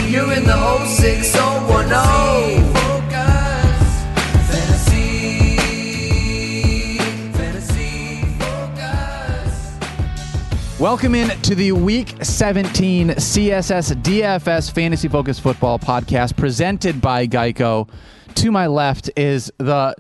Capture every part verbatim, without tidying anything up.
You're in the oh six oh one oh. Welcome in to the Week seventeen C S S D F S Fantasy Focused Football Podcast presented by Geico. To my left is the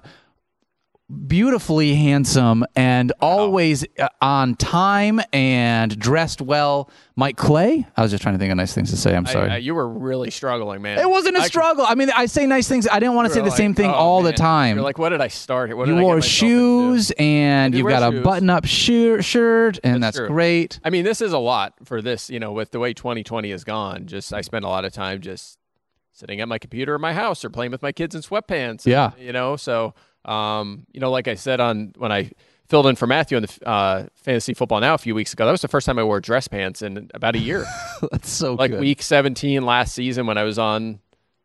beautifully handsome and always on time and dressed well Mike Clay. I was just trying to think of nice things to say. I'm sorry. I, I, you were really struggling, man. It wasn't a I struggle. I mean, I say nice things. I didn't want to say the like, same thing oh, all man. the time. You're like, what did I start? What you did I wore get myself shoes into? and you've got shoes. a button-up shirt, shirt and that's, that's great. I mean, this is a lot for this, you know, with the way twenty twenty has gone. Just I spend a lot of time just sitting at my computer in my house or playing with my kids in sweatpants. Yeah. You know, so, um, you know, like I said on when I filled in for Matthew on the uh, Fantasy Football Now a few weeks ago, that was the first time I wore dress pants in about a year. That's so like good. week seventeen last season when I was on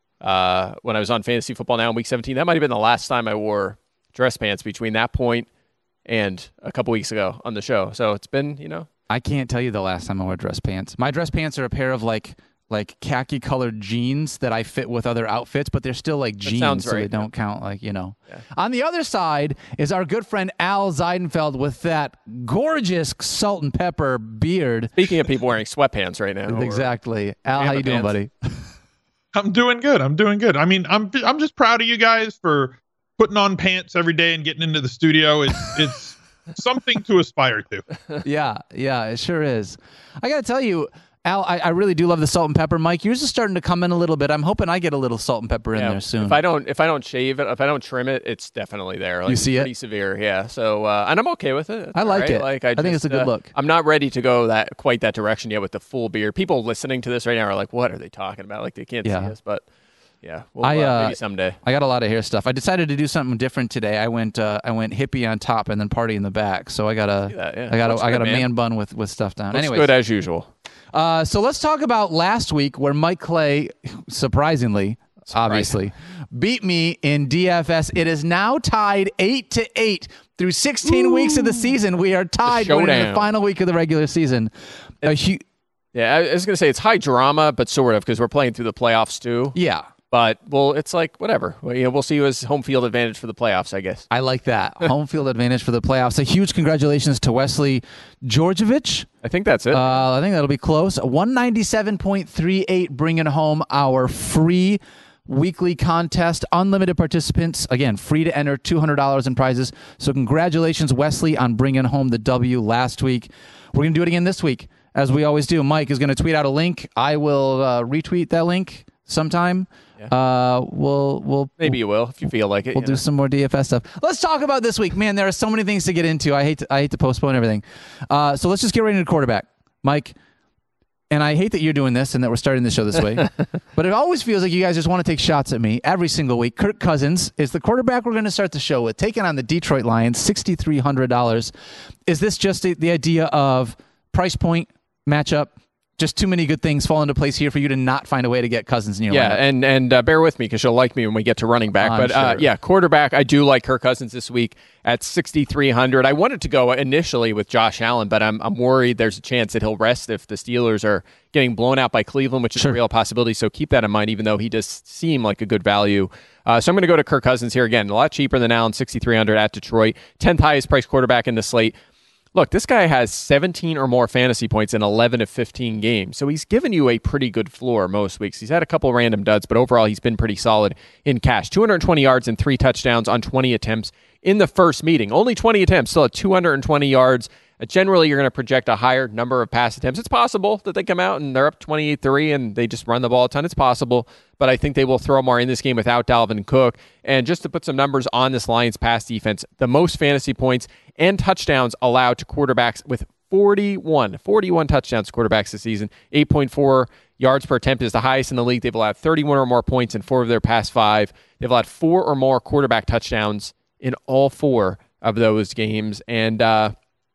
uh, when I was on Fantasy Football Now in week seventeen. That might have been the last time I wore dress pants between that point and a couple weeks ago on the show. So it's been, you know. I can't tell you the last time I wore dress pants. My dress pants are a pair of like like khaki colored jeans that I fit with other outfits, but they're still like jeans, sounds so right, they don't yeah. count like, you know. Yeah. On the other side is our good friend Al Zeidenfeld with that gorgeous salt and pepper beard. Speaking of people wearing sweatpants right now. Exactly. Al, how pajama you doing, pants. buddy? I'm doing good. I'm doing good. I mean, I'm I'm just proud of you guys for putting on pants every day and getting into the studio. It's it's something to aspire to. Yeah, yeah, it sure is. I got to tell you, Al, I, I really do love the salt and pepper. Mike, yours is starting to come in a little bit. I'm hoping I get a little salt and pepper in Yeah, there soon. If I don't, if I don't shave it, if I don't trim it, it's definitely there. Like, You see it's it? pretty severe, yeah. So, uh, and I'm okay with it. It's I like all right. it. Like, I, I think just, it's a good uh, look. I'm not ready to go that quite that direction yet with the full beard. People listening to this right now are like, "What are they talking about?" Like they can't Yeah. see us, but yeah, we'll, I, uh, uh, maybe someday. I got a lot of hair stuff. I decided to do something different today. I went uh, I went hippie on top and then party in the back. So I got a See that, yeah. I got a, Looks I got good, a man. man bun with, with stuff down. Looks Anyways, good as usual. uh, so let's talk about last week where Mike Clay, surprisingly, obviously, beat me in D F S. It is now tied eight to eight through sixteen weeks of the season. We are tied going into the showdown. final week of the regular season. A hu- Yeah, I was gonna say it's high drama, but sort of because we're playing through the playoffs too. yeah. But well, it's like whatever. Well, you know, we'll see who has home field advantage for the playoffs, I guess. I like that. Home field advantage for the playoffs. A huge congratulations to Wesley Georgievich. I think that's it. Uh, I think that'll be close. one ninety-seven point three eight, bringing home our free weekly contest. Unlimited participants. Again, free to enter, two hundred dollars in prizes. So congratulations, Wesley, on bringing home the W last week. We're going to do it again this week, as we always do. Mike is going to tweet out a link. I will uh, retweet that link sometime. Yeah. Uh, we'll we'll Maybe you will if you feel like it. We'll you do know. some more D F S stuff. Let's talk about this week, man. There are so many things to get into. I hate to, I hate to postpone everything. Uh, so let's just get right into quarterback, Mike. And I hate that you're doing this and that we're starting the show this way, but it always feels like you guys just want to take shots at me every single week. Kirk Cousins is the quarterback we're going to start the show with, taking on the Detroit Lions, six thousand three hundred dollars. Is this just the, the idea of price point matchup? Just too many good things fall into place here for you to not find a way to get Cousins in your Yeah, lineup. and and uh, bear with me because you'll like me when we get to running back. I'm but uh, sure. yeah, quarterback, I do like Kirk Cousins this week at sixty-three hundred. I wanted to go initially with Josh Allen, but I'm I'm worried there's a chance that he'll rest if the Steelers are getting blown out by Cleveland, which is Sure. a real possibility. So keep that in mind, even though he does seem like a good value. Uh, so I'm going to go to Kirk Cousins here again, a lot cheaper than Allen, sixty-three hundred at Detroit, tenth highest priced quarterback in the slate. Look, this guy has seventeen or more fantasy points in eleven of fifteen games, so he's given you a pretty good floor most weeks. He's had a couple random duds, but overall he's been pretty solid in cash. two hundred twenty yards and three touchdowns on twenty attempts in the first meeting. Only twenty attempts, still at two hundred twenty yards. Uh, generally, you're going to project a higher number of pass attempts. It's possible that they come out and they're up twenty-eight three and they just run the ball a ton. It's possible, but I think they will throw more in this game without Dalvin Cook. And just to put some numbers on this Lions pass defense, the most fantasy points and touchdowns allowed to quarterbacks with forty-one, forty-one touchdowns to quarterbacks this season. eight point four yards per attempt is the highest in the league. They've allowed thirty-one or more points in four of their past five. They've allowed four or more quarterback touchdowns in all four of those games. And uh,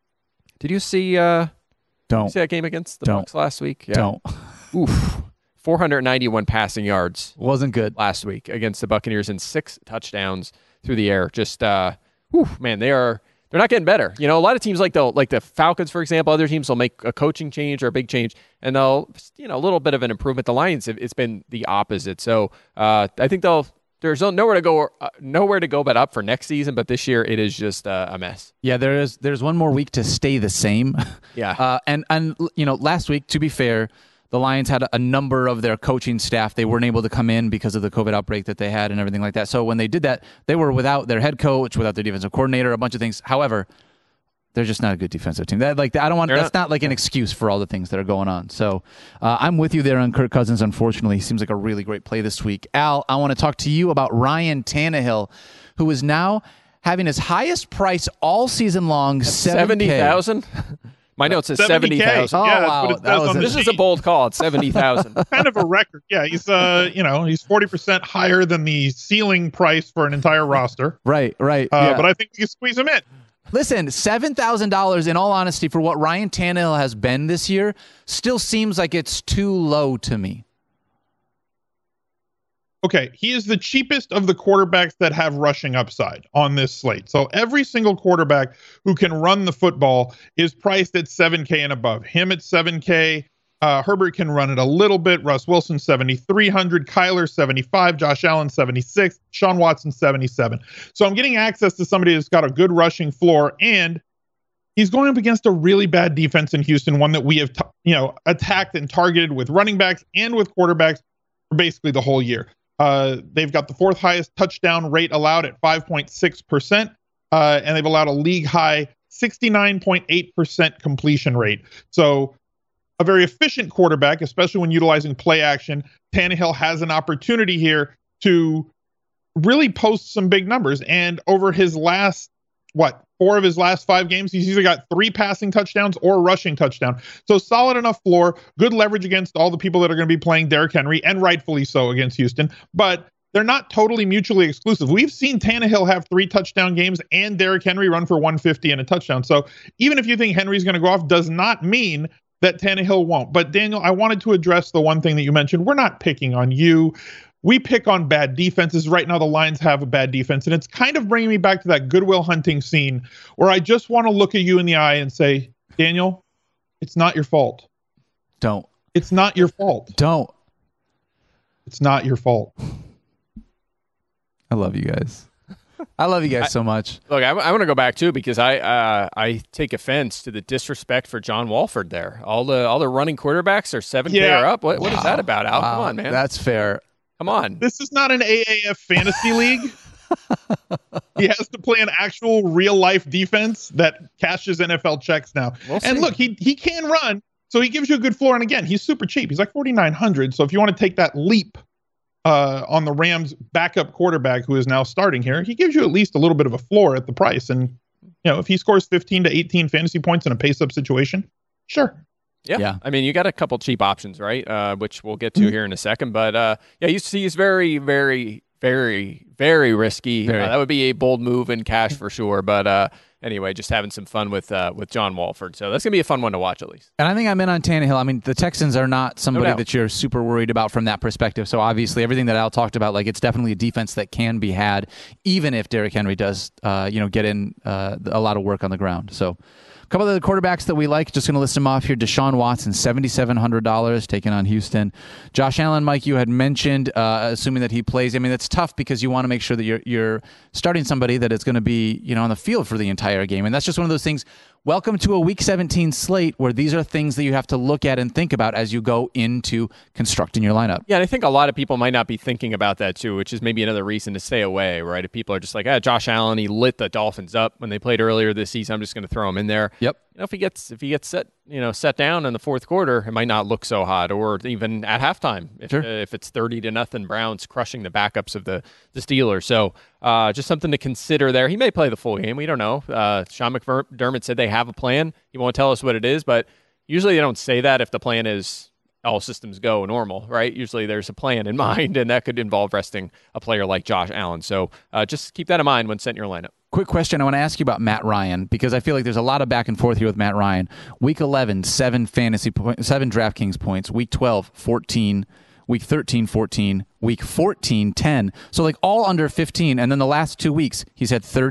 did you see, uh, Don't. did you see that game against the Don't. Bucs last week? Yeah. Don't. Oof. four hundred ninety-one passing yards Wasn't good. last week against the Buccaneers and six touchdowns through the air. Just, uh, whew, man, they are they're not getting better. You know, a lot of teams like the like the Falcons, for example, other teams will make a coaching change or a big change, and they'll, you know, a little bit of an improvement. The Lions, it's been the opposite. So uh, I think they'll there's nowhere to go, uh, nowhere to go but up for next season. But this year, it is just uh, a mess. Yeah, there is. There's one more week to stay the same. Yeah, uh, and and you know, last week, to be fair, the Lions had a number of their coaching staff. They weren't able to come in because of the COVID outbreak that they had and everything like that. So when they did that, they were without their head coach, without their defensive coordinator, a bunch of things. However, they're just not a good defensive team. That like I don't want. They're that's not, not like an excuse for all the things that are going on. So uh, I'm with you there on Kirk Cousins. Unfortunately, he seems like a really great play this week. Al, I want to talk to you about Ryan Tannehill, who is now having his highest price all season long, seventy thousand. My note says seventy thousand. Oh, yeah, wow. That was this is a bold call. It's seventy thousand. Kind of a record. Yeah, he's uh, you know, he's forty percent higher than the ceiling price for an entire roster. Right, right. Uh, yeah. But I think we can squeeze him in. Listen, seven thousand dollars, in all honesty, for what Ryan Tannehill has been this year, still seems like it's too low to me. Okay, he is the cheapest of the quarterbacks that have rushing upside on this slate. So every single quarterback who can run the football is priced at seven K and above. Him at seven K. Uh, Herbert can run it a little bit. Russ Wilson, seventy-three hundred. Kyler, seventy-five. Josh Allen, seventy-six. Sean Watson, seventy-seven. So I'm getting access to somebody who's got a good rushing floor, and he's going up against a really bad defense in Houston, one that we have t- you know, attacked and targeted with running backs and with quarterbacks for basically the whole year. Uh, they've got the fourth highest touchdown rate allowed at five point six percent, uh, and they've allowed a league high sixty-nine point eight percent completion rate. So a very efficient quarterback, especially when utilizing play action. Tannehill has an opportunity here to really post some big numbers. And over his last, what, four of his last five games, he's either got three passing touchdowns or a rushing touchdown. So solid enough floor, good leverage against all the people that are going to be playing Derrick Henry, and rightfully so against Houston. But they're not totally mutually exclusive. We've seen Tannehill have three touchdown games and Derrick Henry run for one fifty and a touchdown. So even if you think Henry's going to go off, does not mean that Tannehill won't. But Daniel, I wanted to address the one thing that you mentioned. We're not picking on you. We pick on bad defenses. Right now, the Lions have a bad defense, and it's kind of bringing me back to that Goodwill Hunting scene where I just want to look at you in the eye and say, Daniel, it's not your fault. Don't. It's not your fault. Don't. It's not your fault. I love you guys. I love you guys I, so much. Look, I, I want to go back too because I uh, I take offense to the disrespect for John Walford there. All the all the running quarterbacks are seven K Yeah. or up. What, what Wow. is that about, Al? Wow. Come on, man. That's fair. Come on. This is not an A A F fantasy league. He has to play an actual real life defense that cashes N F L checks now. We'll and see. look, he he can run, so he gives you a good floor. And again, he's super cheap. He's like forty-nine hundred. So if you want to take that leap uh, on the Rams backup quarterback who is now starting here, he gives you at least a little bit of a floor at the price. And you know, if he scores fifteen to eighteen fantasy points in a pace-up situation, sure. Yeah. Yeah. I mean, you got a couple cheap options, right? Uh, which we'll get to Mm-hmm. here in a second. But uh, yeah, he's, he's very, very, very, very risky. Very. Uh, that would be a bold move in cash for sure. But uh, anyway, just having some fun with uh, with John Walford. So that's going to be a fun one to watch at least. And I think I'm in on Tannehill. I mean, the Texans are not somebody doubt. that you're super worried about from that perspective. So obviously, everything that Al talked about, like it's definitely a defense that can be had, even if Derrick Henry does, uh, you know, get in uh, a lot of work on the ground. So a couple of the quarterbacks that we like, just going to list them off here. Deshaun Watson, seven thousand seven hundred dollars, taking on Houston. Josh Allen, Mike, you had mentioned, uh, assuming that he plays. I mean, it's tough because you want to make sure that you're you're starting somebody that is going to be, you know, on the field for the entire game. And that's just one of those things. Welcome to a Week seventeen slate where these are things that you have to look at and think about as you go into constructing your lineup. Yeah, and I think a lot of people might not be thinking about that too, which is maybe another reason to stay away, right? If people are just like, ah, Josh Allen, he lit the Dolphins up when they played earlier this season, I'm just going to throw him in there. Yep. You know, if he gets if he gets set, you know, set down in the fourth quarter, it might not look so hot, or even at halftime if Sure. uh, if it's thirty to nothing, Browns crushing the backups of the the Steelers. So uh, just something to consider there. He may play the full game. We don't know. Uh, Sean McDermott said they have a plan. He won't tell us what it is, but usually they don't say that if the plan is all systems go normal, right? Usually there's a plan in mind, and that could involve resting a player like Josh Allen. So uh, just keep that in mind when setting your lineup. Quick question. I want to ask you about Matt Ryan because I feel like there's a lot of back and forth here with Matt Ryan. Week eleven, seven fantasy points, seven DraftKings points. Week twelve, fourteen. Week thirteen, fourteen. Week fourteen, ten. So like all under fifteen. And then the last two weeks, he's had thirty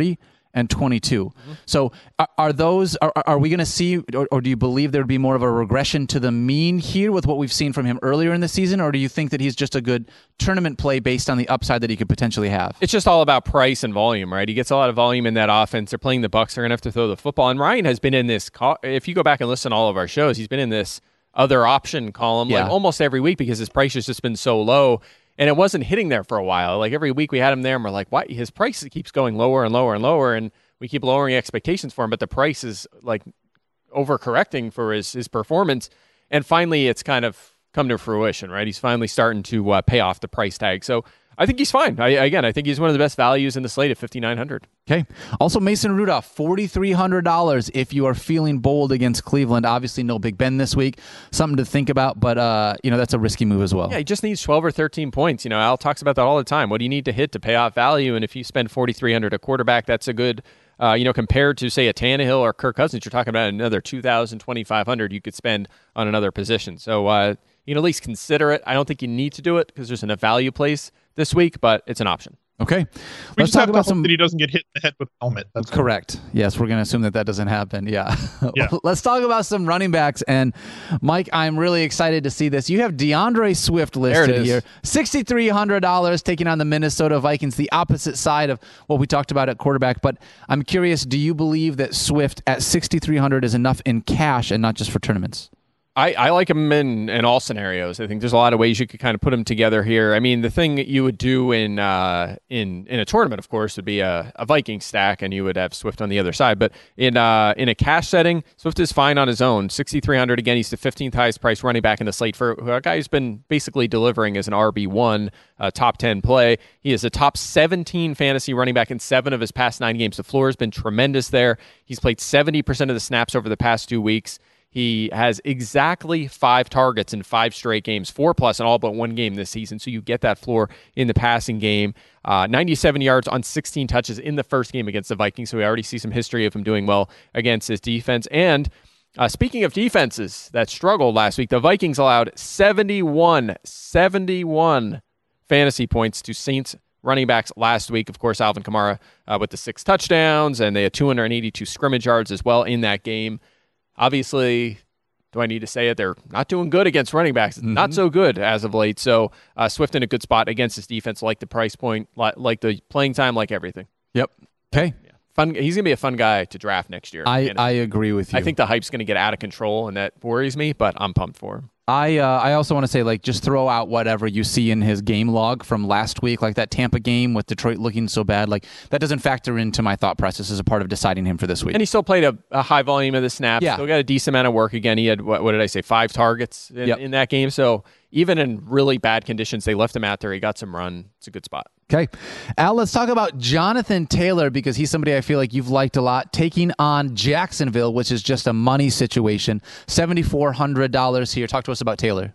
and twenty-two. Mm-hmm. So are, are those, are, are we going to see, or, or do you believe there would be more of a regression to the mean here with what we've seen from him earlier in the season? Or do you think that he's just a good tournament play based on the upside that he could potentially have? It's just all about price and volume, right? He gets a lot of volume in that offense. They're playing the Bucs. They're going to have to throw the football. And Ryan has been in this, if you go back and listen to all of our shows, he's been in this other option column yeah. like almost every week because his price has just been so low. And it wasn't hitting there for a while. Like every week we had him there and we're like, why? His price keeps going lower and lower and lower. And we keep lowering expectations for him, but the price is like overcorrecting for his, his performance. And finally, it's kind of come to fruition, right? He's finally starting to uh, pay off the price tag. So I think he's fine. I, again, I think he's one of the best values in the slate at fifty-nine hundred. Okay. Also, Mason Rudolph, forty-three hundred dollars if you are feeling bold against Cleveland. Obviously, no Big Ben this week. Something to think about, but uh, you know that's a risky move as well. Yeah, he just needs twelve or thirteen points. You know, Al talks about that all the time. What do you need to hit to pay off value? And if you spend forty-three hundred dollars a quarterback, that's a good, uh, you know, compared to, say, a Tannehill or Kirk Cousins, you're talking about another two thousand dollars, twenty-five hundred dollars you could spend on another position. So uh, you can at least consider it. I don't think you need to do it because there's enough value place this week, but it's an option. Okay. We Let's just talk have about to hope some. that he doesn't get hit in the head with a helmet. That's correct. Yes, we're going to assume that that doesn't happen. Yeah. Yeah. Let's talk about some running backs. And Mike, I'm really excited to see this. You have DeAndre Swift listed here, sixty-three hundred dollars taking on the Minnesota Vikings, the opposite side of what we talked about at quarterback. But I'm curious, do you believe that Swift at sixty-three hundred dollars is enough in cash and not just for tournaments? I, I like him in, in all scenarios. I think there's a lot of ways you could kind of put him together here. I mean, the thing that you would do in uh, in in a tournament, of course, would be a, a Viking stack, and you would have Swift on the other side. But in uh, in a cash setting, Swift is fine on his own. sixty-three hundred dollars, again, he's the fifteenth highest priced running back in the slate for a guy who's been basically delivering as an R B one, uh, top ten play. He is a top seventeen fantasy running back in seven of his past nine games. The floor has been tremendous there. He's played seventy percent of the snaps over the past two weeks. He has exactly five targets in five straight games, four plus in all but one game this season. So you get that floor in the passing game. Uh, ninety-seven yards on sixteen touches in the first game against the Vikings. So we already see some history of him doing well against his defense. And uh, speaking of defenses that struggled last week, the Vikings allowed seventy-one, seventy-one fantasy points to Saints running backs last week. Of course, Alvin Kamara uh, with the six touchdowns, and they had two hundred eighty-two scrimmage yards as well in that game. Obviously, do I need to say it? They're not doing good against running backs. Mm-hmm. Not so good as of late. So uh, Swift in a good spot against his defense, like the price point, like, like the playing time, like everything. Yep. Okay. Yeah. Fun. He's going to be a fun guy to draft next year. I, I agree with you. I think the hype's going to get out of control, and that worries me, but I'm pumped for him. I uh, I also want to say, like, just throw out whatever you see in his game log from last week, like that Tampa game with Detroit looking so bad. Like, that doesn't factor into my thought process as a part of deciding him for this week. And he still played a, a high volume of the snaps. Yeah. Still got a decent amount of work. Again, he had, what, what did I say, five targets in, yep. in that game. So even in really bad conditions, they left him out there. He got some run. It's a good spot. Okay. Al, let's talk about Jonathan Taylor, because he's somebody I feel like you've liked a lot, taking on Jacksonville, which is just a money situation. seven thousand four hundred dollars here. Talk to us about Taylor.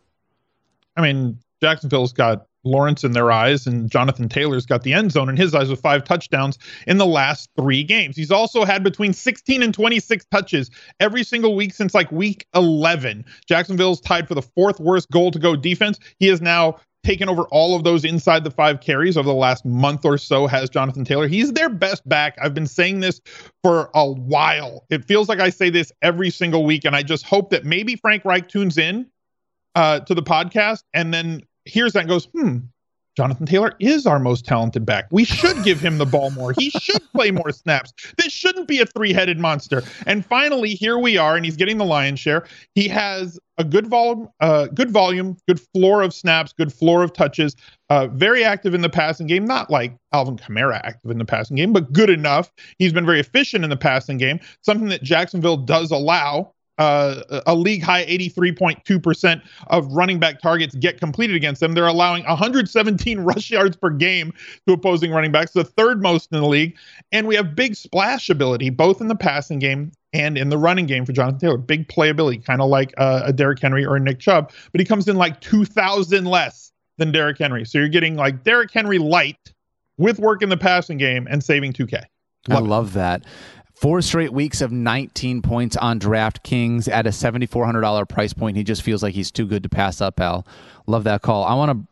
I mean, Jacksonville's got Lawrence in their eyes, and Jonathan Taylor's got the end zone in his eyes with five touchdowns in the last three games. He's also had between sixteen and twenty-six touches every single week since like week eleven. Jacksonville's tied for the fourth worst goal-to-go defense. He has now taken over all of those inside the five carries over the last month or so, has Jonathan Taylor. He's their best back. I've been saying this for a while. It feels like I say this every single week, and I just hope that maybe Frank Reich tunes in uh, to the podcast and then hears that and goes, hmm, Jonathan Taylor is our most talented back. We should give him the ball more. He should play more snaps. This shouldn't be a three-headed monster. And finally, here we are, and he's getting the lion's share. He has a good volume, uh, good volume, good floor of snaps, good floor of touches, uh, very active in the passing game. Not like Alvin Kamara active in the passing game, but good enough. He's been very efficient in the passing game, something that Jacksonville does allow. Uh, a league high eighty-three point two percent of running back targets get completed against them. They're allowing one hundred seventeen rush yards per game to opposing running backs, the third most in the league. And we have big splash ability, both in the passing game and in the running game for Jonathan Taylor. Big playability, kind of like uh, a Derrick Henry or a Nick Chubb, but he comes in like two thousand less than Derrick Henry. So you're getting like Derrick Henry light with work in the passing game and saving two K. Love I love that. Four straight weeks of nineteen points on DraftKings at a seven thousand four hundred dollars price point. He just feels like he's too good to pass up, Al. Love that call. I want to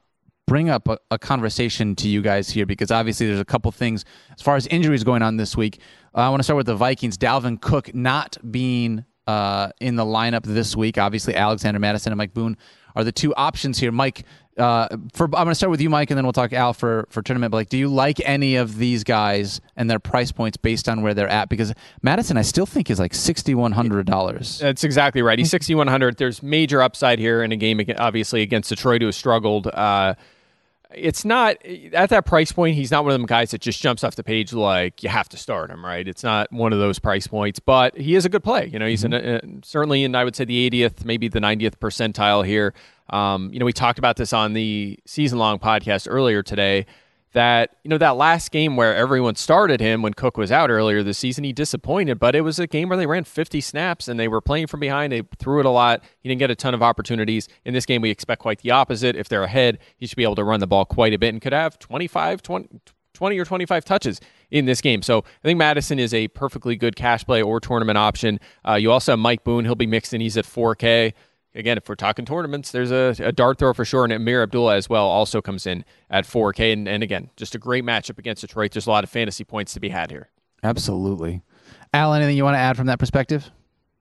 bring up a, a conversation to you guys here, because obviously there's a couple things as far as injuries going on this week. Uh, I want to start with the Vikings. Dalvin Cook not being uh, in the lineup this week. Obviously, Alexander Mattison and Mike Boone are the two options here. Mike, uh, for I'm going to start with you, Mike, and then we'll talk Al for, for tournament. But like, do you like any of these guys and their price points based on where they're at? Because Mattison, I still think, is like six thousand one hundred dollars. That's exactly right. He's six thousand one hundred dollars. There's major upside here in a game, obviously, against Detroit, who has struggled. Uh, it's not, at that price point, he's not one of them guys that just jumps off the page like, you have to start him, right? It's not one of those price points, but he is a good play. You know, he's mm-hmm. in, uh, certainly in, I would say, the eightieth, maybe the ninetieth percentile here. Um, you know, we talked about this on the season-long podcast earlier today, that, you know, that last game where everyone started him when Cook was out earlier this season, he disappointed, but it was a game where they ran fifty snaps and they were playing from behind. They threw it a lot. He didn't get a ton of opportunities. In this game, we expect quite the opposite. If they're ahead, he should be able to run the ball quite a bit and could have twenty-five, twenty, twenty or twenty-five touches in this game. So I think Mattison is a perfectly good cash play or tournament option. Uh, you also have Mike Boone. He'll be mixed in. He's at four K. Again, if we're talking tournaments, there's a, a dart throw for sure, and Amir Abdullah as well also comes in at four K. And, and again, just a great matchup against Detroit. There's a lot of fantasy points to be had here. Absolutely. Al, anything you want to add from that perspective?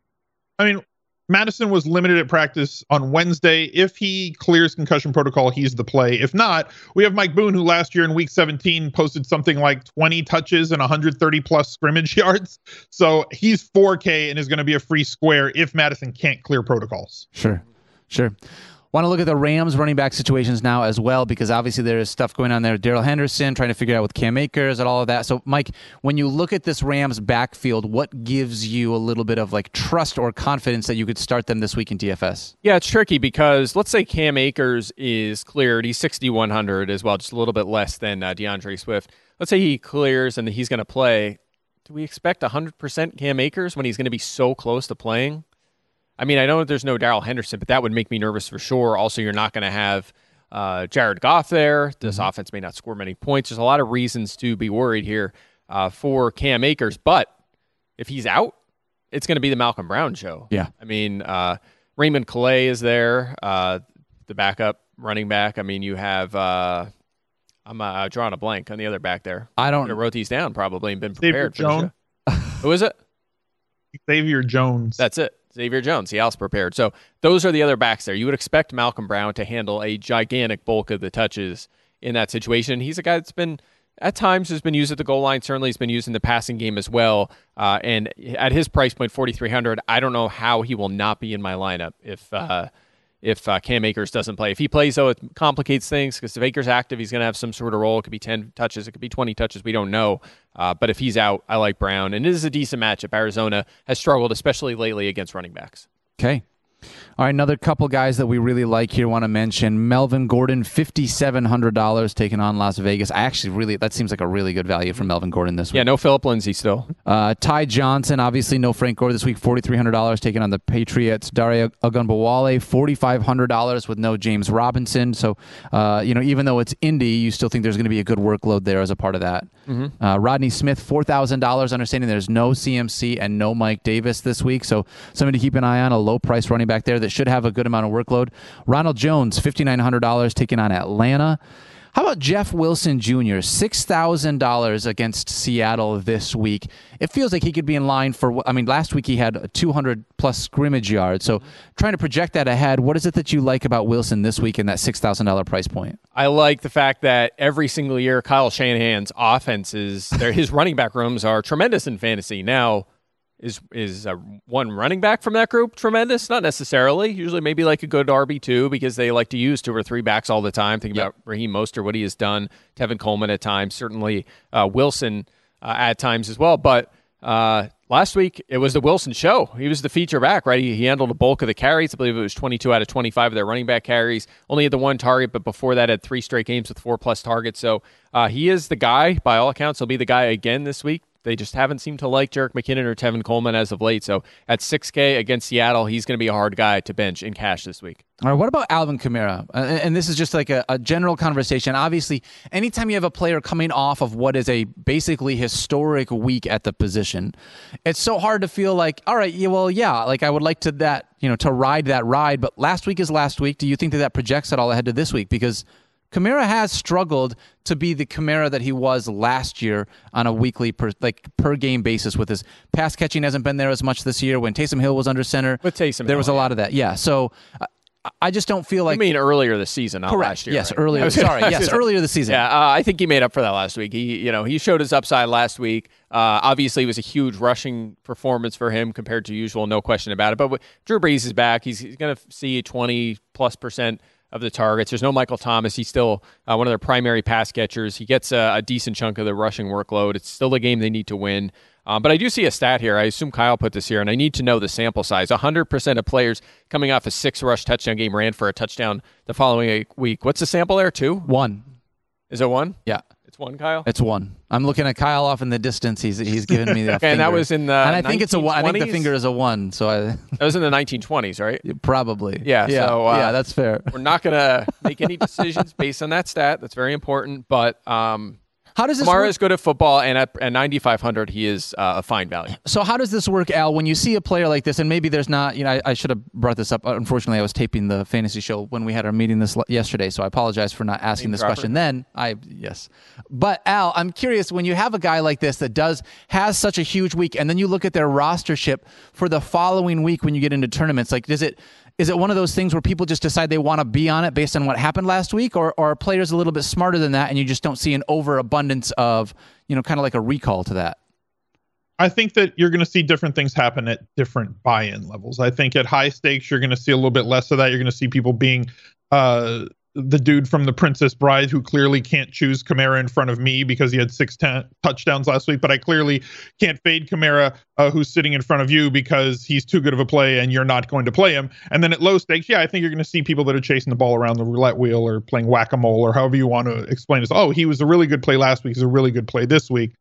I mean, Mattison was limited at practice on Wednesday. If he clears concussion protocol, he's the play. If not, we have Mike Boone, who last year in week seventeen posted something like twenty touches and one hundred thirty plus scrimmage yards. So he's four K and is going to be a free square if Mattison can't clear protocols. Sure, sure. Want to look at the Rams running back situations now as well, because obviously there is stuff going on there. Darrell Henderson trying to figure out with Cam Akers and all of that. So, Mike, when you look at this Rams backfield, what gives you a little bit of like trust or confidence that you could start them this week in D F S? Yeah, it's tricky because let's say Cam Akers is cleared. He's six thousand one hundred as well, just a little bit less than uh, DeAndre Swift. Let's say he clears and he's going to play. Do we expect one hundred percent Cam Akers when he's going to be so close to playing? I mean, I know there's no Darrell Henderson, but that would make me nervous for sure. Also, you're not going to have uh, Jared Goff there. This mm-hmm. offense may not score many points. There's a lot of reasons to be worried here uh, for Cam Akers. But if he's out, it's going to be the Malcolm Brown show. Yeah. I mean, uh, Raymond Calais is there, uh, the backup running back. I mean, you have uh, I'm uh, drawing a blank on the other back there. I don't I wrote these down probably and been prepared Xavier for Jones. the show. Who is it? Xavier Jones. That's it. Xavier Jones, he else prepared. So those are the other backs there. You would expect Malcolm Brown to handle a gigantic bulk of the touches in that situation. He's a guy that's been, at times, has been used at the goal line. Certainly he's been used in the passing game as well. Uh, and at his price point, forty-three hundred, I don't know how he will not be in my lineup if uh, if uh, Cam Akers doesn't play. If he plays, though, it complicates things because if Akers active, he's going to have some sort of role. It could be ten touches. It could be twenty touches. We don't know. Uh, but if he's out, I like Brown. And it is a decent matchup. Arizona has struggled, especially lately, against running backs. Okay. All right, another couple guys that we really like here want to mention. Melvin Gordon, five thousand seven hundred dollars taking on Las Vegas. I actually really, that seems like a really good value for Melvin Gordon this week. Yeah, no Philip Lindsay still. Uh, Ty Johnson, obviously no Frank Gore this week, four thousand three hundred dollars taking on the Patriots. Dario Ogunbowale, four thousand five hundred dollars with no James Robinson. So, uh, you know, even though it's Indy, you still think there's going to be a good workload there as a part of that. Mm-hmm. Uh, Rodney Smith, four thousand dollars, understanding there's no C M C and no Mike Davis this week. So something to keep an eye on, a low price running back there that should have a good amount of workload. Ronald Jones, five thousand nine hundred dollars taking on Atlanta. How about Jeff Wilson Junior six thousand dollars against Seattle this week. It feels like he could be in line for, I mean, last week he had two hundred plus scrimmage yards. So trying to project that ahead, what is it that you like about Wilson this week in that six thousand dollars price point? I like the fact that every single year Kyle Shanahan's offenses, his running back rooms are tremendous in fantasy. Now, Is is uh, one running back from that group tremendous? Not necessarily. Usually maybe like a good R B two because they like to use two or three backs all the time. Think yep. about Raheem Mostert, what he has done. Tevin Coleman at times. Certainly uh, Wilson uh, at times as well. But uh, last week it was the Wilson show. He was the feature back, right? He, he handled a bulk of the carries. I believe it was twenty-two out of twenty-five of their running back carries. Only had the one target, but before that had three straight games with four-plus targets. So uh, he is the guy. By all accounts, he'll be the guy again this week. They just haven't seemed to like Jerick McKinnon or Tevin Coleman as of late. So at six K against Seattle, he's going to be a hard guy to bench in cash this week. All right, what about Alvin Kamara? Uh, and this is just like a, a general conversation. Obviously, anytime you have a player coming off of what is a basically historic week at the position, it's so hard to feel like, all right, yeah, well, yeah, like I would like to that, you know, to ride that ride. But last week is last week. Do you think that that projects at all ahead to this week? Because Kamara has struggled to be the Kamara that he was last year on a weekly per like per game basis. With his pass catching hasn't been there as much this year. When Taysom Hill was under center, With Taysom there Hill, was a yeah. lot of that. Yeah, so I, I just don't feel like. I mean, earlier this season, not correct. last year. Yes, right? earlier. Sorry, yes, earlier this season. Yeah, uh, I think he made up for that last week. He, you know, he showed his upside last week. Uh, obviously, it was a huge rushing performance for him compared to usual, no question about it. But with Drew Brees is back. He's, he's going to see twenty plus percent of the targets. There's no Michael Thomas. He's still uh, one of their primary pass catchers. He gets a, a decent chunk of the rushing workload. It's still a game they need to win. Um, but I do see a stat here. I assume Kyle put this here, and I need to know the sample size. one hundred percent of players coming off a six-rush touchdown game ran for a touchdown the following week. What's the sample there, two? One. Is it one? Yeah. It's one, Kyle? It's one. I'm looking at Kyle off in the distance. He's he's giving me the Okay, finger. and that was in the and I think it's a one. I think the nineteen twenties? finger is a one. So I That was in the nineteen twenties, right? probably. Yeah, Yeah. so, uh, yeah. That's fair. We're not going to make any decisions based on that stat. That's very important. But um, How does this Kamara work? is good at football, and at, at ninety-five hundred, he is uh, a fine value. So how does this work, Al? When you see a player like this, and maybe there's not, you know, I, I should have brought this up. Unfortunately, I was taping the fantasy show when we had our meeting this yesterday, so I apologize for not asking Name this dropper. question then. I yes, but Al, I'm curious when you have a guy like this that does has such a huge week, and then you look at their rostership for the following week when you get into tournaments. Like, does it? Is it one of those things where people just decide they want to be on it based on what happened last week, or, or are players a little bit smarter than that, and you just don't see an overabundance of, you know, kind of like a recall to that? I think that you're going to see different things happen at different buy-in levels. I think at high stakes, you're going to see a little bit less of that. You're going to see people being uh, the dude from The Princess Bride who clearly can't choose Kamara in front of me because he had six ten touchdowns last week, but I clearly can't fade Kamara uh, who's sitting in front of you because he's too good of a play and you're not going to play him. And then at low stakes, yeah, I think you're going to see people that are chasing the ball around the roulette wheel or playing whack-a-mole or however you want to explain this. Oh, he was a really good play last week. He's a really good play this week.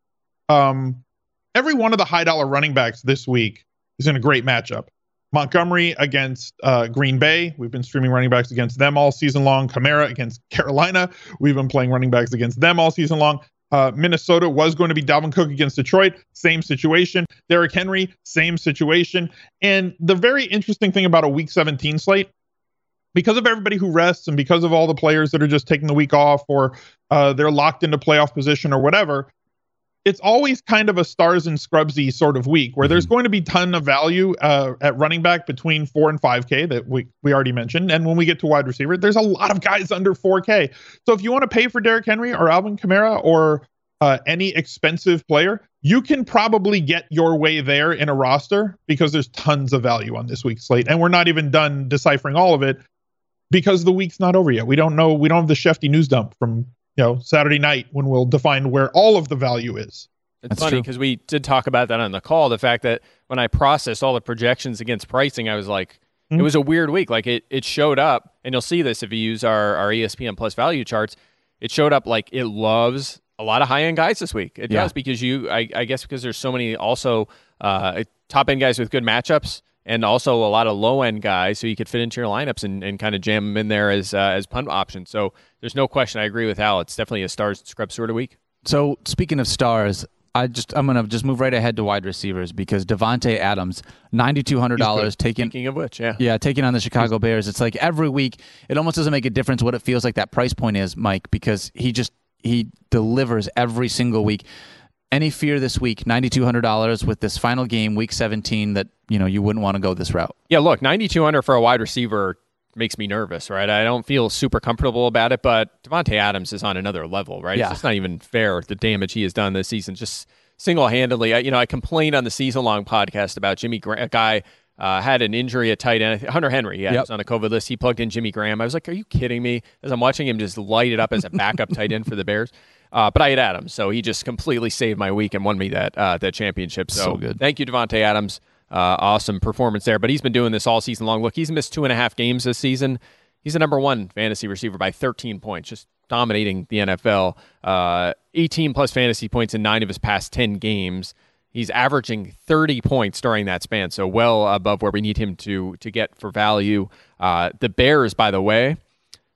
Um, every one of the high dollar running backs this week is in a great matchup. Montgomery against uh, Green Bay. We've been streaming running backs against them all season long. Kamara against Carolina. We've been playing running backs against them all season long. Uh, Minnesota was going to be Dalvin Cook against Detroit. Same situation. Derrick Henry, same situation. And the very interesting thing about a week seventeen slate, because of everybody who rests and because of all the players that are just taking the week off or uh, they're locked into playoff position or whatever, it's always kind of a stars and scrubsy sort of week where there's going to be ton of value uh, at running back between four and five K that we, we already mentioned. And when we get to wide receiver, there's a lot of guys under four K. So if you want to pay for Derrick Henry or Alvin Kamara or uh, any expensive player, you can probably get your way there in a roster because there's tons of value on this week's slate. And we're not even done deciphering all of it because the week's not over yet. We don't know. We don't have the Shefty news dump from you know, Saturday night when we'll define where all of the value is. It's That's funny true. because we did talk about that on the call. The fact that when I processed all the projections against pricing, I was like, Mhm. it was a weird week. Like it, it showed up, and you'll see this if you use our, our E S P N Plus value charts. It showed up like it loves a lot of high end guys this week. It Yeah. does because you, I, I guess, because there's so many also uh, top end guys with good matchups. And also a lot of low-end guys, so you could fit into your lineups and, and kind of jam them in there as uh, as punt options. So there's no question. I agree with Al. It's definitely a stars and scrub sort of week. So speaking of stars, I just I'm gonna just move right ahead to wide receivers because Devontae Adams, ninety two hundred dollars taking. Speaking of which, yeah. Yeah, taking on the Chicago Bears. It's like every week, it almost doesn't make a difference what it feels like that price point is, Mike, because he just he delivers every single week. Any fear this week, ninety two hundred dollars with this final game, week seventeen, that you know you wouldn't want to go this route. Yeah, look, ninety-two hundred for a wide receiver makes me nervous, right? I don't feel super comfortable about it, but Devontae Adams is on another level, right? Yeah. It's just not even fair, the damage he has done this season, just single-handedly. I, you know, I complained on the season-long podcast about Jimmy Graham, a guy uh, had an injury at tight end. Hunter Henry, yeah, Yep. was on a COVID list. He plugged in Jimmy Graham. I was like, are you kidding me? As I'm watching him just light it up as a backup tight end for the Bears. Uh, but I had Adams, so he just completely saved my week and won me that uh, that championship. So, So good. Thank you, Devontae Adams. Uh, awesome performance there. But he's been doing this all season long. Look, he's missed two and a half games this season. He's the number one fantasy receiver by thirteen points, just dominating the N F L. Uh, eighteen plus fantasy points in nine of his past ten games. He's averaging thirty points during that span, so well above where we need him to to get for value. Uh, the Bears, by the way,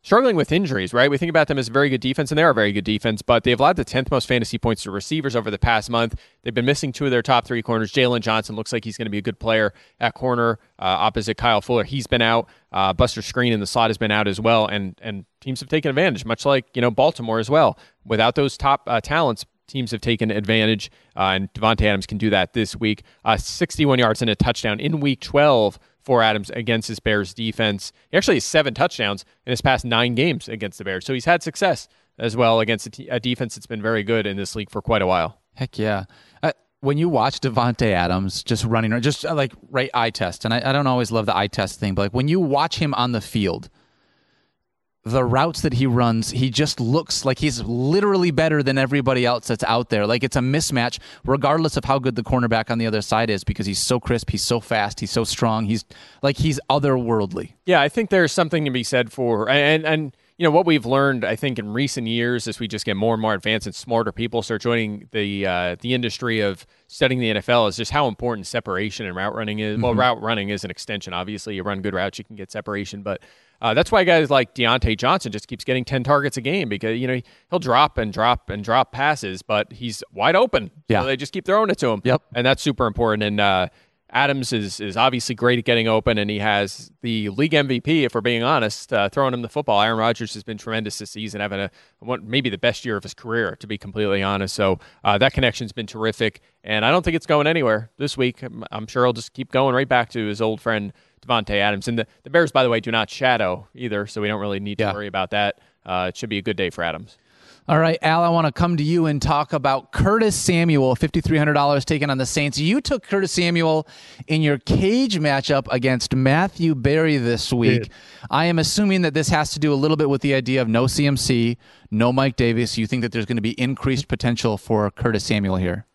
struggling with injuries, right? We think about them as a very good defense, and they are a very good defense, but they've allowed the tenth most fantasy points to receivers over the past month. They've been missing two of their top three corners. Jalen Johnson looks like he's going to be a good player at corner uh, opposite Kyle Fuller. He's been out. Uh, Buster Skrine in the slot has been out as well, and and teams have taken advantage, much like you know Baltimore as well. Without those top uh, talents, teams have taken advantage, uh, and Davante Adams can do that this week. Uh, sixty-one yards and a touchdown in Week twelve for Adams against his Bears defense. He actually has seven touchdowns in his past nine games against the Bears. So he's had success as well against a, t- a defense that's been very good in this league for quite a while. Heck yeah. Uh, when you watch Davante Adams just running, just uh, like right eye test, and I, I don't always love the eye test thing, but like when you watch him on the field, the routes that he runs, he just looks like he's literally better than everybody else that's out there. Like it's a mismatch, regardless of how good the cornerback on the other side is, because he's so crisp, he's so fast, he's so strong. He's like he's otherworldly. Yeah, I think there's something to be said for and and you know what we've learned, I think, in recent years as we just get more and more advanced and smarter people start joining the uh, the industry of studying the N F L is just how important separation and route running is. Mm-hmm. Well, route running is an extension. Obviously, you run good routes, you can get separation, but Uh, that's why guys like Deontay Johnson just keeps getting ten targets a game because, you know, he'll drop and drop and drop passes, but he's wide open. Yeah. So they just keep throwing it to him. Yep. And that's super important. And uh, Adams is is obviously great at getting open, and he has the league M V P, if we're being honest, uh, throwing him the football. Aaron Rodgers has been tremendous this season, having a one, maybe the best year of his career, to be completely honest. So uh, that connection's been terrific, and I don't think it's going anywhere this week. I'm, I'm sure he'll just keep going right back to his old friend Davante Adams. And the, the Bears, by the way, do not shadow either, so we don't really need to yeah. worry about that. Uh, it should be a good day for Adams. All right, Al, I want to come to you and talk about Curtis Samuel, five thousand three hundred dollars taken on the Saints. You took Curtis Samuel in your cage matchup against Matthew Berry this week. Yeah. I am assuming that this has to do a little bit with the idea of no C M C, no Mike Davis. You think that there's going to be increased potential for Curtis Samuel here?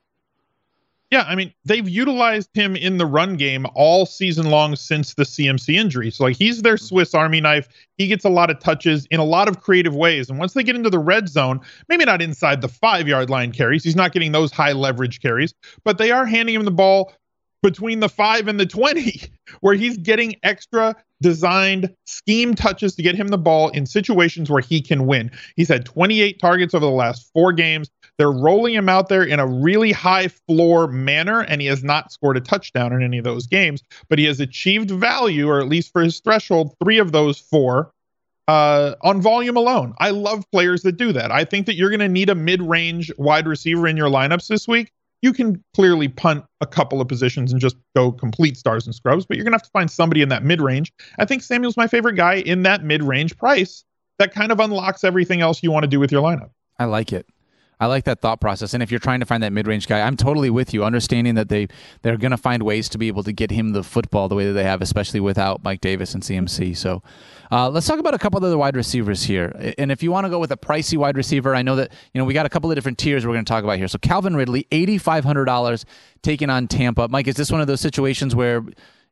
Yeah, I mean, they've utilized him in the run game all season long since the C M C injury. So, like, he's their Swiss Army knife. He gets a lot of touches in a lot of creative ways. And once they get into the red zone, maybe not inside the five-yard line carries, he's not getting those high leverage carries, but they are handing him the ball between the five and the twenty, where he's getting extra designed scheme touches to get him the ball in situations where he can win. He's had twenty-eight targets over the last four games. They're rolling him out there in a really high floor manner, and he has not scored a touchdown in any of those games, but he has achieved value, or at least for his threshold, three of those four uh, on volume alone. I love players that do that. I think that you're going to need a mid-range wide receiver in your lineups this week. You can clearly punt a couple of positions and just go complete stars and scrubs, but you're going to have to find somebody in that mid-range. I think Samuel's my favorite guy in that mid-range price. That kind of unlocks everything else you want to do with your lineup. I like it. I like that thought process. And if you're trying to find that mid-range guy, I'm totally with you, understanding that they, they're going to find ways to be able to get him the football the way that they have, especially without Mike Davis and C M C. So uh, let's talk about a couple of other wide receivers here. And if you want to go with a pricey wide receiver, I know that you know we got a couple of different tiers we're going to talk about here. So Calvin Ridley, eight thousand five hundred dollars taking on Tampa. Mike, is this one of those situations where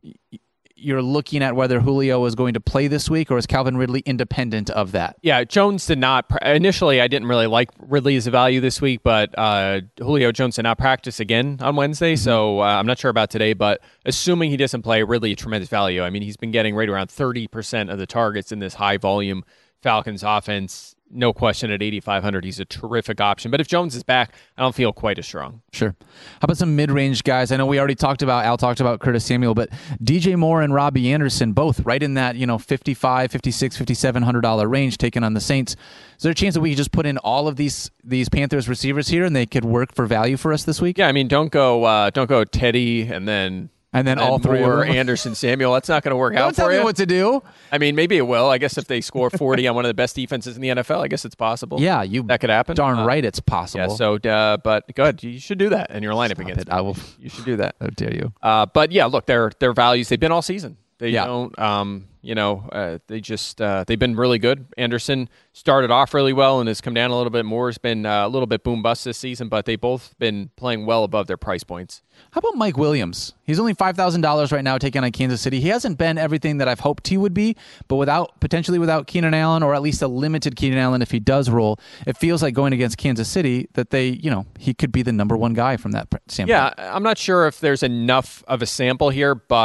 you're looking at whether Julio is going to play this week, or is Calvin Ridley independent of that? Yeah, Jones did not. Initially, I didn't really like Ridley as a value this week, but uh, Julio Jones did not practice again on Wednesday, mm-hmm. so uh, I'm not sure about today, but assuming he doesn't play, Ridley, a tremendous value. I mean, he's been getting right around thirty percent of the targets in this high-volume Falcons offense. No question at eight thousand five hundred, he's a terrific option. But if Jones is back, I don't feel quite as strong. Sure. How about some mid-range guys? I know we already talked about, Al talked about Curtis Samuel, but D J Moore and Robbie Anderson, both right in that, you know, fifty-five, fifty-six, fifty-seven hundred dollars range taken on the Saints. Is there a chance that we could just put in all of these these Panthers receivers here and they could work for value for us this week? Yeah, I mean, don't go uh, don't go Teddy and then... And then and all three Moore, of them. Anderson, Samuel. That's not going to work Don't out for tell you. me what to do. I mean, maybe it will. I guess if they score forty on one of the best defenses in the N F L, I guess it's possible. Yeah, you that could happen. Darn uh, right, it's possible. Yeah. So, uh, but go ahead. You should do that in your lineup Stop against. It. I will. You should do that. How dare you? Uh, but yeah, look, their their values. They've been all season. They yeah. don't. Um, you know, uh, they just uh, they've been really good. Anderson started off really well and has come down a little bit more. Has been uh, a little bit boom bust this season, but they both been playing well above their price points. How about Mike Williams? He's only five thousand dollars right now taking on Kansas City. He hasn't been everything that I've hoped he would be, but without potentially without Keenan Allen, or at least a limited Keenan Allen if he does roll, it feels like going against Kansas City that they, you know, he could be the number one guy from that sample. Yeah, I'm not sure if there's enough of a sample here, but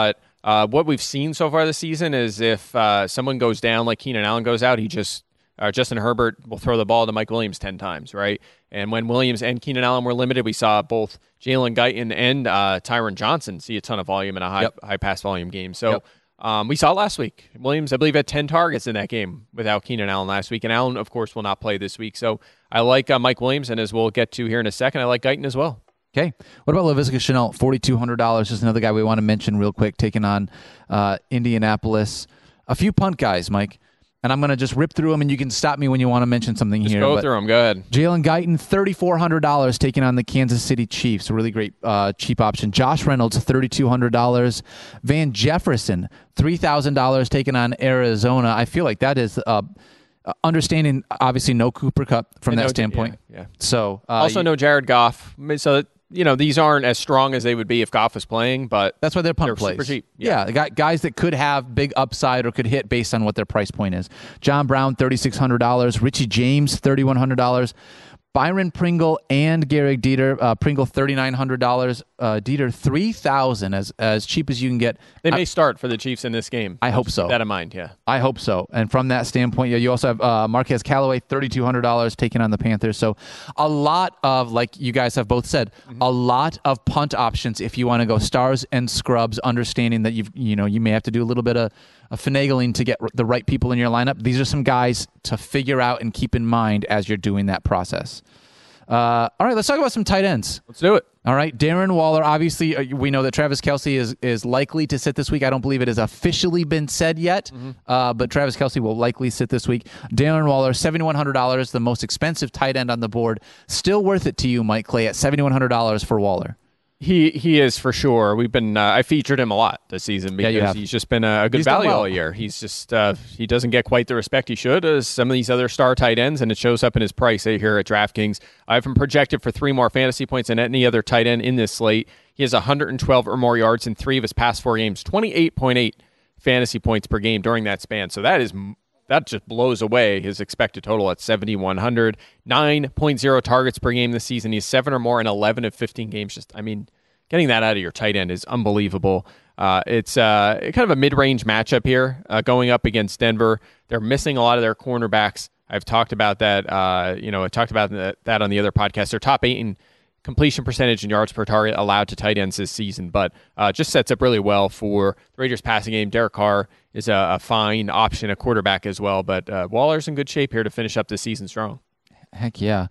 Uh, what we've seen so far this season is if uh, someone goes down, like Keenan Allen goes out, he just uh, Justin Herbert will throw the ball to Mike Williams ten times, right? And when Williams and Keenan Allen were limited, we saw both Jalen Guyton and uh, Tyron Johnson see a ton of volume in a high Yep. high pass volume game. So Yep. um, we saw it last week. Williams, I believe, had ten targets in that game without Keenan Allen last week, and Allen, of course, will not play this week. So I like uh, Mike Williams, and as we'll get to here in a second, I like Guyton as well. Okay. What about Laviska Shenault? forty-two hundred dollars. Just another guy we want to mention real quick, taking on uh, Indianapolis. A few punt guys, Mike. And I'm going to just rip through them, and you can stop me when you want to mention something Just here. go but through them. Go ahead. Jalen Guyton, thirty-four hundred dollars, taking on the Kansas City Chiefs. A really great uh, cheap option. Josh Reynolds, thirty-two hundred dollars. Van Jefferson, three thousand dollars, taking on Arizona. I feel like that is uh, uh, understanding, obviously, no Cooper Kupp from And that no- standpoint. yeah, yeah. So uh, Also, you- no Jared Goff. So, you know, these aren't as strong as they would be if Goff was playing, but That's why they're punt They're plays. super cheap. Yeah, Yeah. the guy- guys that could have big upside or could hit based on what their price point is. John Brown, thirty-six hundred dollars. Richie James, thirty-one hundred dollars. Byron Pringle and Garrett Dieter. Uh, Pringle, thirty-nine hundred dollars. Uh, Dieter, three thousand dollars, as as cheap as you can get. they I- may start for the Chiefs in this game. I hope Keep so. that in mind, yeah. I hope so. And from that standpoint, yeah, you also have uh, Marquez Callaway, thirty-two hundred dollars, taking on the Panthers. So a lot of, like you guys have both said, a lot of punt options if you want to go stars and scrubs, understanding that you've, you know, you may have to do a little bit of, of finagling to get r- the right people in your lineup. These are some guys to figure out and keep in mind as you're doing that process. Uh, all right, let's talk about some tight ends. Let's do it. All right, Darren Waller. Obviously, uh, we know that Travis Kelce is is likely to sit this week. I don't believe it has officially been said yet, Mm-hmm. uh, but Travis Kelce will likely sit this week. Darren Waller, seventy-one hundred dollars, the most expensive tight end on the board. Still worth it to you, Mike Clay, at seventy-one hundred dollars for Waller. He he is for sure. We've been uh, I featured him a lot this season Yeah, because you have. he's just been a, a good He's done value well. all year. He's just uh, he doesn't get quite the respect he should as some of these other star tight ends, and it shows up in his price here at DraftKings. I have him projected for three more fantasy points than any other tight end in this slate. He has one hundred twelve or more yards in three of his past four games, twenty-eight point eight fantasy points per game during that span. So that is that just blows away his expected total at seventy-one hundred. nine point oh targets per game this season. He's seven or more in eleven of fifteen games. Just I mean. Getting that out of your tight end is unbelievable. Uh, it's uh, kind of a mid-range matchup here uh, going up against Denver. They're missing a lot of their cornerbacks. I've talked about that. Uh, you know, I talked about that, that on the other podcast. They're top eight in completion percentage and yards per target allowed to tight ends this season, but uh, just sets up really well for the Raiders passing game. Derek Carr is a, a fine option, a quarterback as well, but uh, Waller's in good shape here to finish up this season strong. Heck yeah.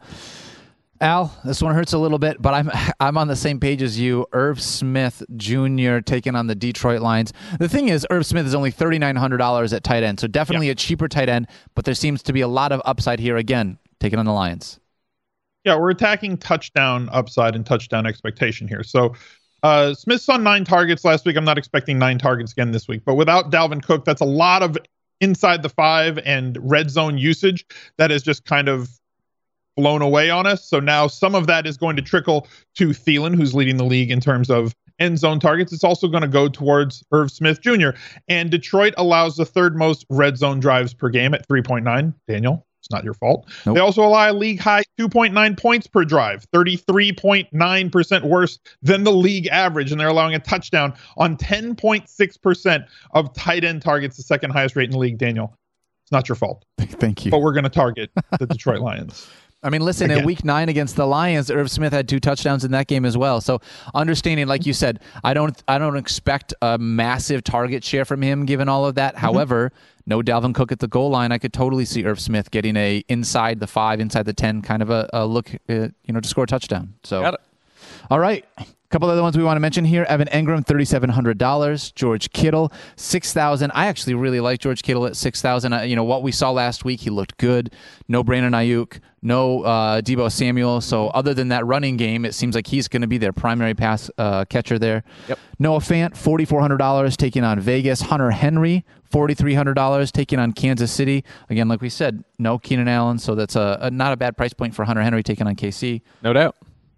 Al, this one hurts a little bit, but I'm I'm on the same page as you. Irv Smith Junior taking on the Detroit Lions. The thing is, Irv Smith is only thirty-nine hundred dollars at tight end, so definitely Yeah. a cheaper tight end, but there seems to be a lot of upside here again, taking on the Lions. Yeah, we're attacking touchdown upside and touchdown expectation here. So uh, Smith saw nine targets last week. I'm not expecting nine targets again this week. But without Dalvin Cook, that's a lot of inside the five and red zone usage that is just kind of blown away on us. So now some of that is going to trickle to Thielen, who's leading the league in terms of end zone targets. It's also going to go towards Irv Smith Junior And Detroit allows the third most red zone drives per game at three point nine. Daniel, it's not your fault. Nope. They also allow a league high two point nine points per drive, thirty-three point nine percent worse than the league average. And they're allowing a touchdown on ten point six percent of tight end targets, the second highest rate in the league. Daniel, it's not your fault, Thank you. but we're going to target the Detroit Lions. I mean, listen, in Again. week nine against the Lions, Irv Smith had two touchdowns in that game as well. So understanding, like you said, I don't I don't expect a massive target share from him given all of that. Mm-hmm. However, no Dalvin Cook at the goal line. I could totally see Irv Smith getting a inside the five, inside the ten kind of a, a look, uh, you know, to score a touchdown. So, Got it. all right. A couple other ones we want to mention here. Evan Engram, thirty-seven hundred dollars. George Kittle, six thousand dollars. I actually really like George Kittle at six thousand dollars. Uh, you know, what we saw last week, he looked good. No Brandon Ayuk, no uh, Deebo Samuel. So other than that running game, it seems like he's going to be their primary pass uh, catcher there. Yep. Noah Fant, forty-four hundred dollars, taking on Vegas. Hunter Henry, forty-three hundred dollars, taking on Kansas City. Again, like we said, no Keenan Allen, so that's a, a not a bad price point for Hunter Henry taking on K C. No doubt.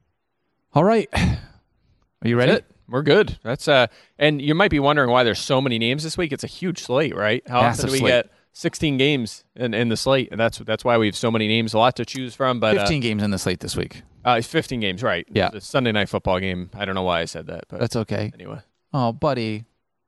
All right. Are you ready? That's it. We're good. That's uh, and you might be wondering why there's so many names this week. It's a huge slate, right? How Massive often do we slate. get sixteen games in, in the slate? And that's that's why we have so many names, a lot to choose from. But fifteen games in the slate this week. uh, uh, fifteen games, right? Yeah. The Sunday night football game. I don't know why I said that, but That's okay. anyway. Oh, buddy.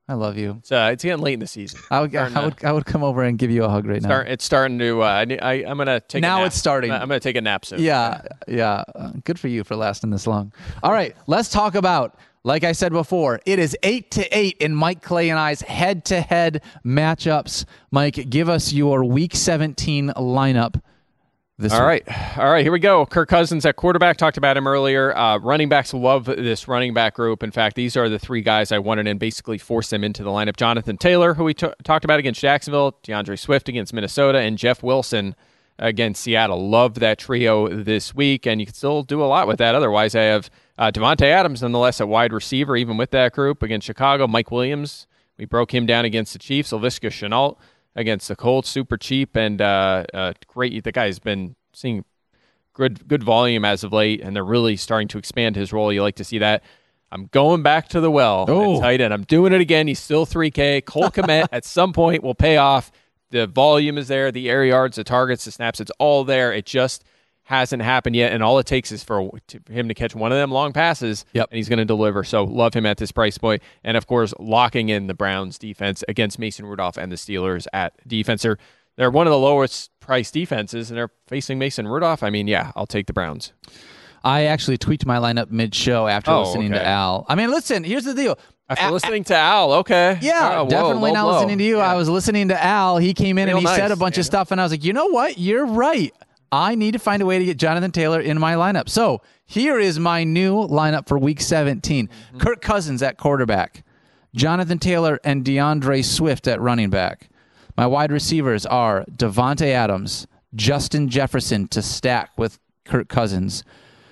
I love you. It's, uh, it's getting late in the season. I would, I would, I would come over and give you a hug right now. Start, it's starting to. Uh, I, I, I'm gonna take. Now a nap. it's starting. I'm gonna take a nap soon. Yeah, yeah. Uh, good for you for lasting this long. All right, let's talk about, like I said before, it is eight to eight in Mike Clay and I's head-to-head matchups. Mike, give us your Week seventeen lineup this All week. right. All right, here we go. Kirk Cousins at quarterback. Talked about him earlier. Uh, running backs love this running back group. In fact, these are the three guys I wanted and basically forced them into the lineup. Jonathan Taylor, who we t- talked about against Jacksonville, DeAndre Swift against Minnesota, and Jeff Wilson against Seattle. Love that trio this week, and you can still do a lot with that. Otherwise, I have uh, Devontae Adams, nonetheless, at wide receiver, even with that group against Chicago. Mike Williams, we broke him down against the Chiefs. Laviska Shenault against the Colts, super cheap and uh, uh, great. The guy's been seeing good good volume as of late, and they're really starting to expand his role. You like to see that. I'm going back to the well Oh. at tight end. I'm doing it again. He's still three K. Cole Kmet at some point will pay off. The volume is there, the air yards, the targets, the snaps, it's all there. It just hasn't happened yet, and all it takes is for to, him to catch one of them long passes, Yep. and he's going to deliver. So love him at this price point. And, of course, locking in the Browns' defense against Mason Rudolph and the Steelers at defense. They're, they're one of the lowest price defenses, and they're facing Mason Rudolph. I mean, yeah, I'll take the Browns. I actually tweaked my lineup mid-show after Oh, listening okay. to Al. I mean, listen, here's the deal. After Al- listening to Al, okay. Yeah, Oh, whoa, definitely low not blow. listening to you. Yeah. I was listening to Al. He came in Real and he nice, said a bunch yeah. of stuff, and I was like, you know what? You're right. I need to find a way to get Jonathan Taylor in my lineup. So here is my new lineup for Week seventeen. Mm-hmm. Kirk Cousins at quarterback. Jonathan Taylor and DeAndre Swift at running back. My wide receivers are Devontae Adams, Justin Jefferson to stack with Kirk Cousins.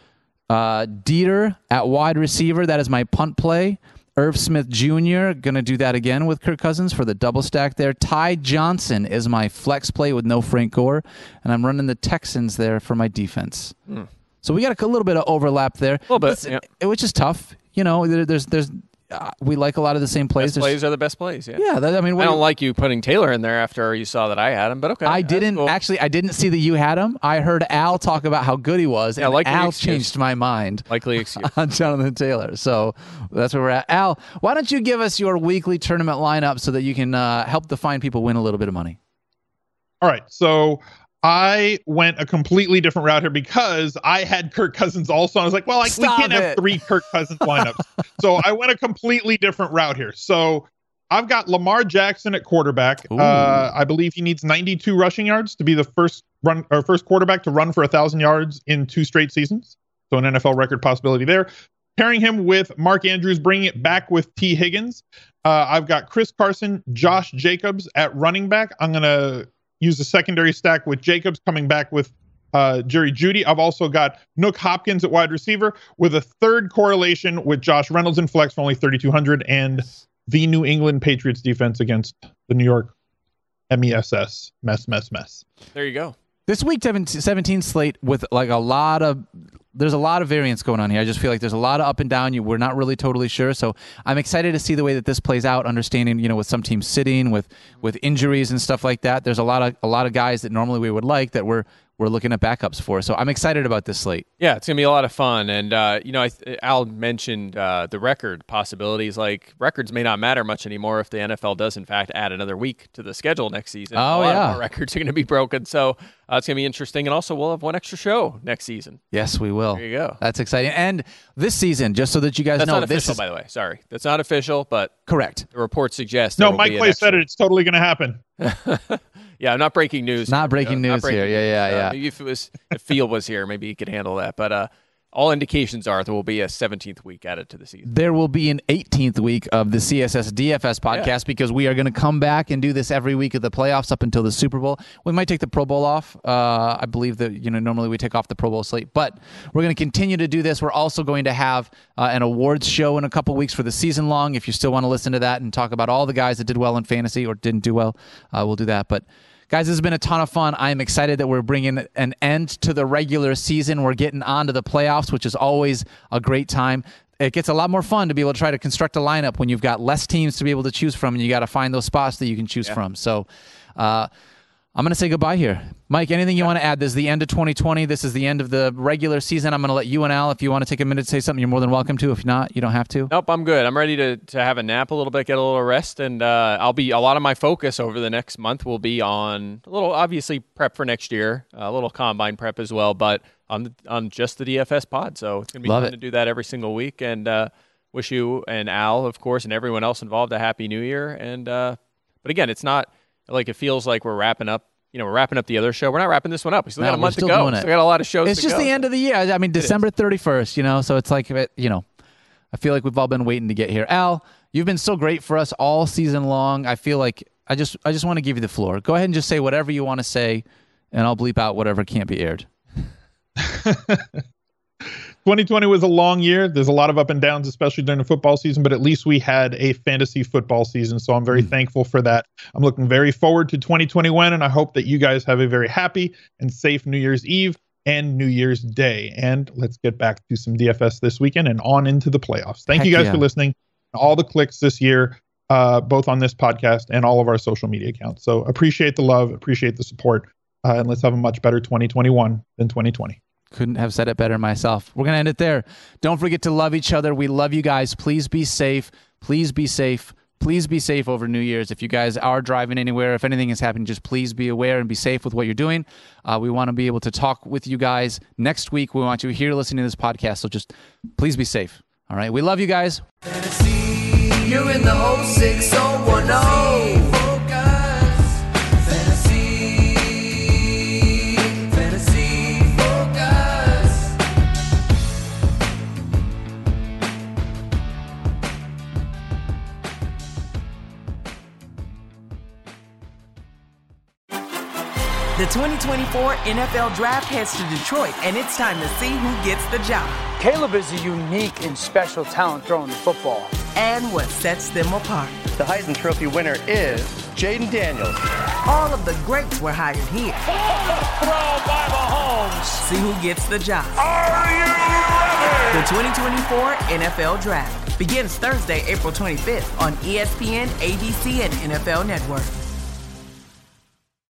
Uh, Dieter at wide receiver. That is my punt play. Irv Smith Junior Going to do that again with Kirk Cousins for the double stack there. Ty Johnson is my flex play with no Frank Gore. And I'm running the Texans there for my defense. Mm. So we got a little bit of overlap there. A little bit, yeah. It, which is tough. You know, there, there's, there's, uh, we like a lot of the same plays. Best There's- plays are the best plays, yeah. Yeah, that, I mean, I what, don't like you putting Taylor in there after you saw that I had him, but okay. I that's didn't cool. actually. I didn't see that you had him. I heard Al talk about how good he was, Yeah, and likely Al excuse. changed my mind Likely excuse. on Jonathan Taylor. So that's where we're at. Al, why don't you give us your weekly tournament lineup so that you can uh, help the fine people win a little bit of money? All right. So I went a completely different route here because I had Kirk Cousins also. I was like, well, like, we Stop can't it. have three Kirk Cousins lineups. So I went a completely different route here. So I've got Lamar Jackson at quarterback. Ooh. Uh, I believe he needs ninety-two rushing yards to be the first run or first quarterback to run for a thousand yards in two straight seasons. So an N F L record possibility there. Pairing him with Mark Andrews, bringing it back with T. Higgins. Uh, I've got Chris Carson, Josh Jacobs at running back. I'm going to use the secondary stack with Jacobs coming back with uh, Jerry Jeudy. I've also got Nook Hopkins at wide receiver with a third correlation with Josh Reynolds in flex for only thirty-two hundred and the New England Patriots defense against the New York M E S S. Mess, mess, mess. There you go. This week seventeen slate with like a lot of there's a lot of variance going on here. I just feel like there's a lot of up and down. You we're not really totally sure. So I'm excited to see the way that this plays out, understanding, you know, with some teams sitting, with with injuries and stuff like that. There's a lot of a lot of guys that normally we would like that we're we're looking at backups for. So I'm excited about this slate. Yeah, it's going to be a lot of fun. And, uh, you know, I th- Al mentioned uh, the record possibilities. Like, records may not matter much anymore if the N F L does, in fact, add another week to the schedule next season. Oh, a lot yeah. of our records are going to be broken. So uh, it's going to be interesting. And also, we'll have one extra show next season. Yes, we will. There you go. That's exciting. And this season, just so that you guys That's know, not this official, is by the way. Sorry. That's not official, but correct. the report suggests No, there will Mike be an Clay extra- said it. It's totally going to happen. Yeah, I'm not breaking news. Not here. breaking No, news breaking here. Yeah, yeah, Uh, yeah. Maybe if it was, if Field was here, maybe he could handle that. But uh, all indications are there will be a seventeenth week added to the season. There will be an eighteenth week of the C S S D F S podcast Yeah. because we are going to come back and do this every week of the playoffs up until the Super Bowl. We might take the Pro Bowl off. Uh, I believe that, you know, normally we take off the Pro Bowl slate, but we're going to continue to do this. We're also going to have uh, an awards show in a couple weeks for the season long. If you still want to listen to that and talk about all the guys that did well in fantasy or didn't do well, uh, we'll do that. But guys, this has been a ton of fun. I'm excited that we're bringing an end to the regular season. We're getting on to the playoffs, which is always a great time. It gets a lot more fun to be able to try to construct a lineup when you've got less teams to be able to choose from, and you got to find those spots that you can choose Yeah. from. So, uh, I'm going to say goodbye here. Mike, anything you want to add? This is the end of twenty twenty. This is the end of the regular season. I'm going to let you and Al, if you want to take a minute to say something, you're more than welcome to. If not, you don't have to. Nope, I'm good. I'm ready to, to have a nap a little bit, get a little rest, and uh, I'll be a lot of my focus over the next month will be on a little, obviously, prep for next year, a little combine prep as well, but on the, on just the D F S pod. So it's going to be Love fun it. to do that every single week, and uh, wish you and Al, of course, and everyone else involved a happy New Year. And uh, but again, it's not like it feels like we're wrapping up. You know, we're wrapping up the other show. We're not wrapping this one up. We still No, got a we're month to still go. doing We it. still got a lot of shows It's to just go. the end of the year. I mean, December thirty-first, you know, so it's like, you know, I feel like we've all been waiting to get here. Al, you've been so great for us all season long. I feel like I just I just want to give you the floor. Go ahead and just say whatever you want to say, and I'll bleep out whatever can't be aired. twenty twenty was a long year. There's a lot of up and downs, especially during the football season, but at least we had a fantasy football season. So I'm very mm. thankful for that. I'm looking very forward to twenty twenty-one, and I hope that you guys have a very happy and safe New Year's Eve and New Year's Day. And let's get back to some D F S this weekend and on into the playoffs. Thank Heck you guys yeah. for listening. All the clicks this year, uh, both on this podcast and all of our social media accounts. So appreciate the love, appreciate the support, uh, and let's have a much better twenty twenty-one than twenty twenty. Couldn't have said it better myself. We're going to end it there. Don't forget to love each other. We love you guys. Please be safe. Please be safe. Please be safe over New Year's. If you guys are driving anywhere, if anything is happening, just please be aware and be safe with what you're doing. Uh, we want to be able to talk with you guys next week. We want you here listening to this podcast. So just please be safe. All right. We love you guys. Fantasy, you're in the oh six oh one oh. Focus. Fantasy, fantasy focus. The twenty twenty-four N F L Draft heads to Detroit, and it's time to see who gets the job. Caleb is a unique and special talent throwing the football. And what sets them apart. The Heisman Trophy winner is Jaden Daniels. All of the greats were hired here. Throw by Mahomes. See who gets the job. Are you ready? The twenty twenty-four N F L Draft begins Thursday, April twenty-fifth on E S P N, A B C, and N F L Network.